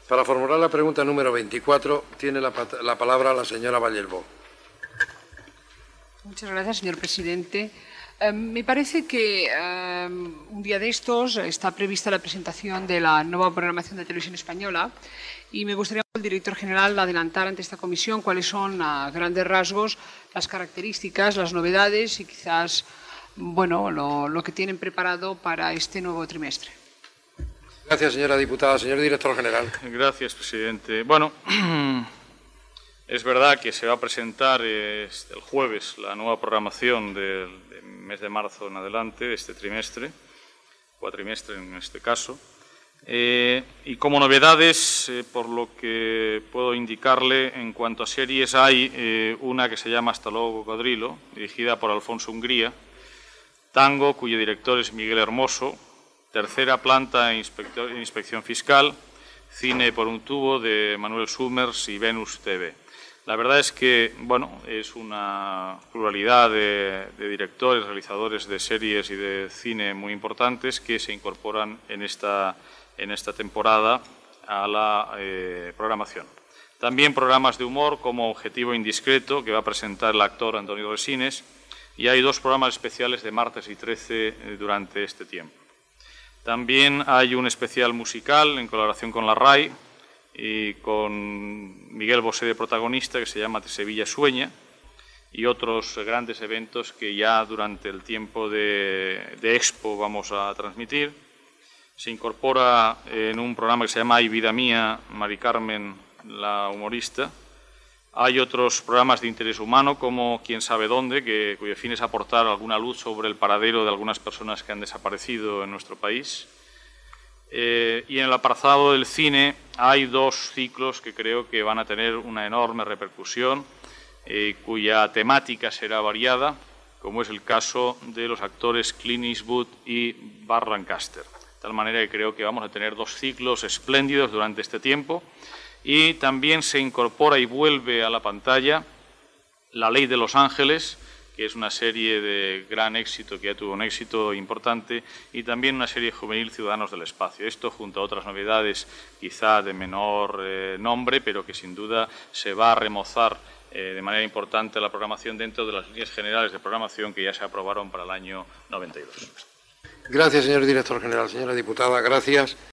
Para formular la pregunta número 24, tiene la palabra la señora Vallelbó. Muchas gracias, señor presidente. Me parece que un día de estos está prevista la presentación de la nueva programación de Televisión Española y me gustaría que el director general adelantar ante esta comisión cuáles son, a grandes rasgos, las características, las novedades y quizás lo que tienen preparado para este nuevo trimestre. Gracias, señora diputada. Señor director general. Gracias, presidente. Bueno, es verdad que se va a presentar el jueves la nueva programación del mes de marzo en adelante, de este trimestre, cuatrimestre en este caso. Y como novedades, por lo que puedo indicarle, en cuanto a series, hay una que se llama Hasta luego, cocodrilo, dirigida por Alfonso Hungría, Tango, cuyo director es Miguel Hermoso, Tercera planta, Inspección Fiscal, Cine por un tubo, de Manuel Summers y Venus TV. La verdad es que, es una pluralidad de directores, realizadores de series y de cine muy importantes que se incorporan en esta temporada a la programación. También programas de humor como Objetivo Indiscreto, que va a presentar el actor Antonio Resines, y hay 2 programas especiales de martes y 13 durante este tiempo. También hay un especial musical en colaboración con la RAI y con Miguel Bosé de protagonista, que se llama Sevilla Sueña, y otros grandes eventos que ya durante el tiempo de Expo vamos a transmitir. Se incorpora en un programa que se llama Ay, vida mía, Mari Carmen, la humorista. Hay otros programas de interés humano, como Quién sabe dónde, cuyo fin es aportar alguna luz sobre el paradero de algunas personas que han desaparecido en nuestro país. Y en el apartado del cine hay 2 ciclos que creo que van a tener una enorme repercusión, cuya temática será variada, como es el caso de los actores Clint Eastwood y Burt Lancaster. De tal manera que creo que vamos a tener 2 ciclos espléndidos durante este tiempo. Y también se incorpora y vuelve a la pantalla La Ley de los Ángeles, que es una serie de gran éxito, que ya tuvo un éxito importante, y también una serie juvenil, Ciudadanos del Espacio. Esto junto a otras novedades quizá de menor nombre, pero que sin duda se va a remozar de manera importante la programación dentro de las líneas generales de programación que ya se aprobaron para el año 92. Gracias, señor director general. Señora diputada, gracias.